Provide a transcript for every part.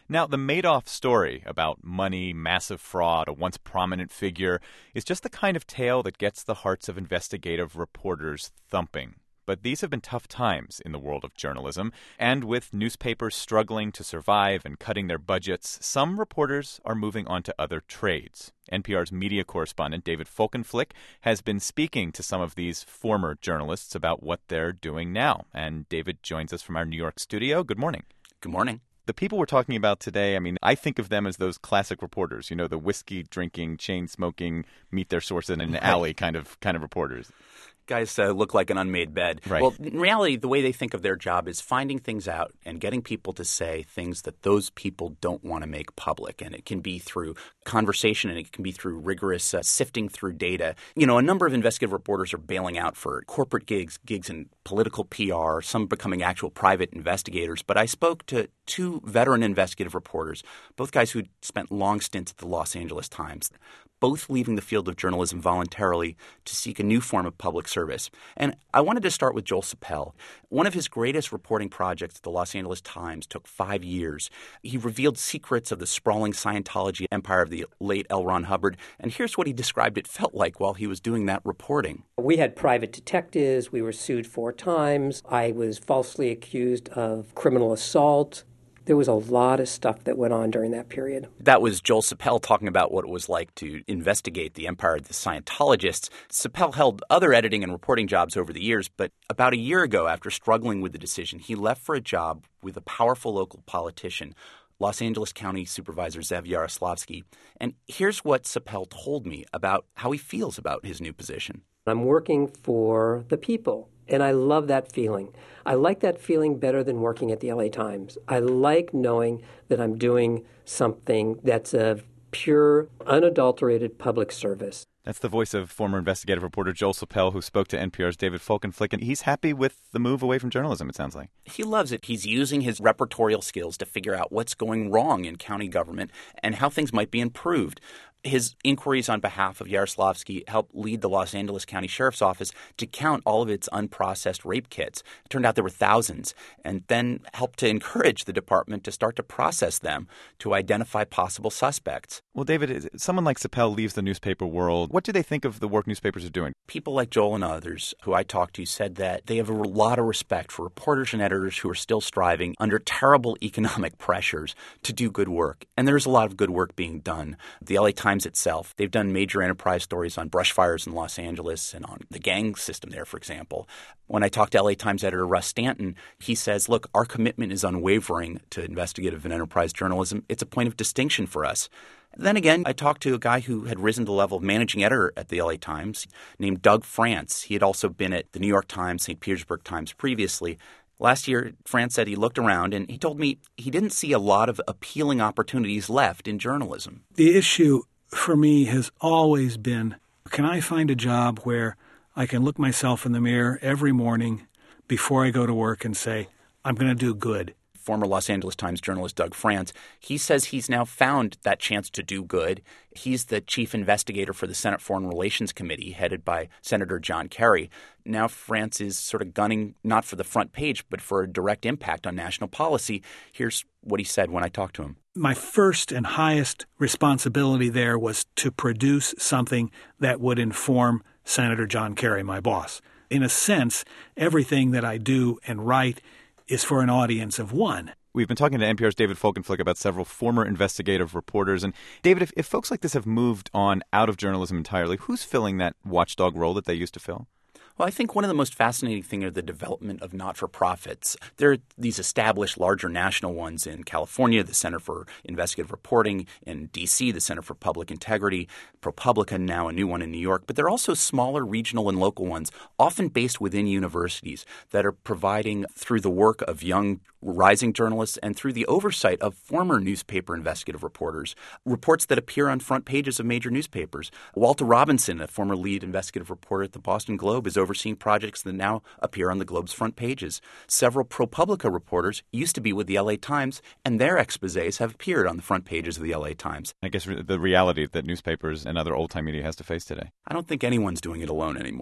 Now, the Madoff story about money, massive fraud, a once prominent figure is just the kind of tale that gets the hearts of investigative reporters thumping. But these have been tough times in the world of journalism, and with newspapers struggling to survive and cutting their budgets, some reporters are moving on to other trades. NPR's media correspondent David Folkenflik has been speaking to some of these former journalists about what they're doing now. And David joins us from our New York studio. Good morning. Good morning. The people we're talking about today, I think of them as those classic reporters, the whiskey-drinking, chain-smoking, meet their source in an alley kind of reporters. Guys look like an unmade bed. Right. Well, in reality, the way they think of their job is finding things out and getting people to say things that those people don't want to make public. And it can be through conversation and it can be through rigorous sifting through data. A number of investigative reporters are bailing out for corporate gigs in political PR, some becoming actual private investigators. But I spoke to two veteran investigative reporters, both guys who spent long stints at the Los Angeles Times, both leaving the field of journalism voluntarily to seek a new form of public service. And I wanted to start with Joel Sapel. One of his greatest reporting projects at the Los Angeles Times took 5 years. He revealed secrets of the sprawling Scientology empire of the late L. Ron Hubbard. And here's what he described it felt like while he was doing that reporting. We had private detectives. We were sued 4 times. I was falsely accused of criminal assault. There was a lot of stuff that went on during that period. That was Joel Sapel talking about what it was like to investigate the empire of the Scientologists. Sapel held other editing and reporting jobs over the years, but about a year ago, after struggling with the decision, he left for a job with a powerful local politician, Los Angeles County Supervisor Zev Yaroslavsky. And here's what Sapel told me about how he feels about his new position. I'm working for the people, and I love that feeling. I like that feeling better than working at the LA Times. I like knowing that I'm doing something that's a pure, unadulterated public service. That's the voice of former investigative reporter Joel Sapel, who spoke to NPR's David Folkenflik, and he's happy with the move away from journalism, it sounds like. He loves it. He's using his reportorial skills to figure out what's going wrong in county government and how things might be improved. His inquiries on behalf of Yaroslavsky helped lead the Los Angeles County Sheriff's Office to count all of its unprocessed rape kits. It turned out there were thousands, and then helped to encourage the department to start to process them to identify possible suspects. Well, David, someone like Sapel leaves the newspaper world. What do they think of the work newspapers are doing? People like Joel and others who I talked to said that they have a lot of respect for reporters and editors who are still striving under terrible economic pressures to do good work. And there's a lot of good work being done. The LA Times itself, they've done major enterprise stories on brush fires in Los Angeles and on the gang system there, for example. When I talked to LA Times editor Russ Stanton, he says, look, our commitment is unwavering to investigative and enterprise journalism. It's a point of distinction for us. Then again, I talked to a guy who had risen to the level of managing editor at the LA Times named Doug France. He had also been at the New York Times, St. Petersburg Times previously. Last year, France said he looked around and he told me he didn't see a lot of appealing opportunities left in journalism. The issue for me has always been, can I find a job where I can look myself in the mirror every morning before I go to work and say, I'm going to do good? Former Los Angeles Times journalist Doug France, he says he's now found that chance to do good. He's the chief investigator for the Senate Foreign Relations Committee, headed by Senator John Kerry. Now France is sort of gunning not for the front page, but for a direct impact on national policy. Here's what he said when I talked to him. My first and highest responsibility there was to produce something that would inform Senator John Kerry, my boss. In a sense, everything that I do and write is for an audience of one. We've been talking to NPR's David Folkenflik about several former investigative reporters. And David, if folks like this have moved on out of journalism entirely, who's filling that watchdog role that they used to fill? Well, I think one of the most fascinating things are the development of not-for-profits. There are these established larger national ones in California, the Center for Investigative Reporting, in D.C., the Center for Public Integrity, ProPublica, now a new one in New York. But there are also smaller regional and local ones, often based within universities, that are providing, through the work of young rising journalists and through the oversight of former newspaper investigative reporters, reports that appear on front pages of major newspapers. Walter Robinson, a former lead investigative reporter at the Boston Globe, is overseeing projects that now appear on the Globe's front pages. Several ProPublica reporters used to be with the LA Times, and their exposés have appeared on the front pages of the LA Times. I guess the reality that newspapers and other old-time media has to face today. I don't think anyone's doing it alone anymore.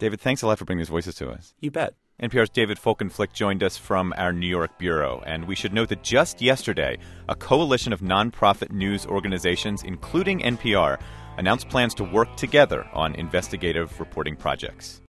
David, thanks a lot for bringing these voices to us. You bet. NPR's David Folkenflik joined us from our New York bureau, and we should note that just yesterday, a coalition of nonprofit news organizations, including NPR, announced plans to work together on investigative reporting projects.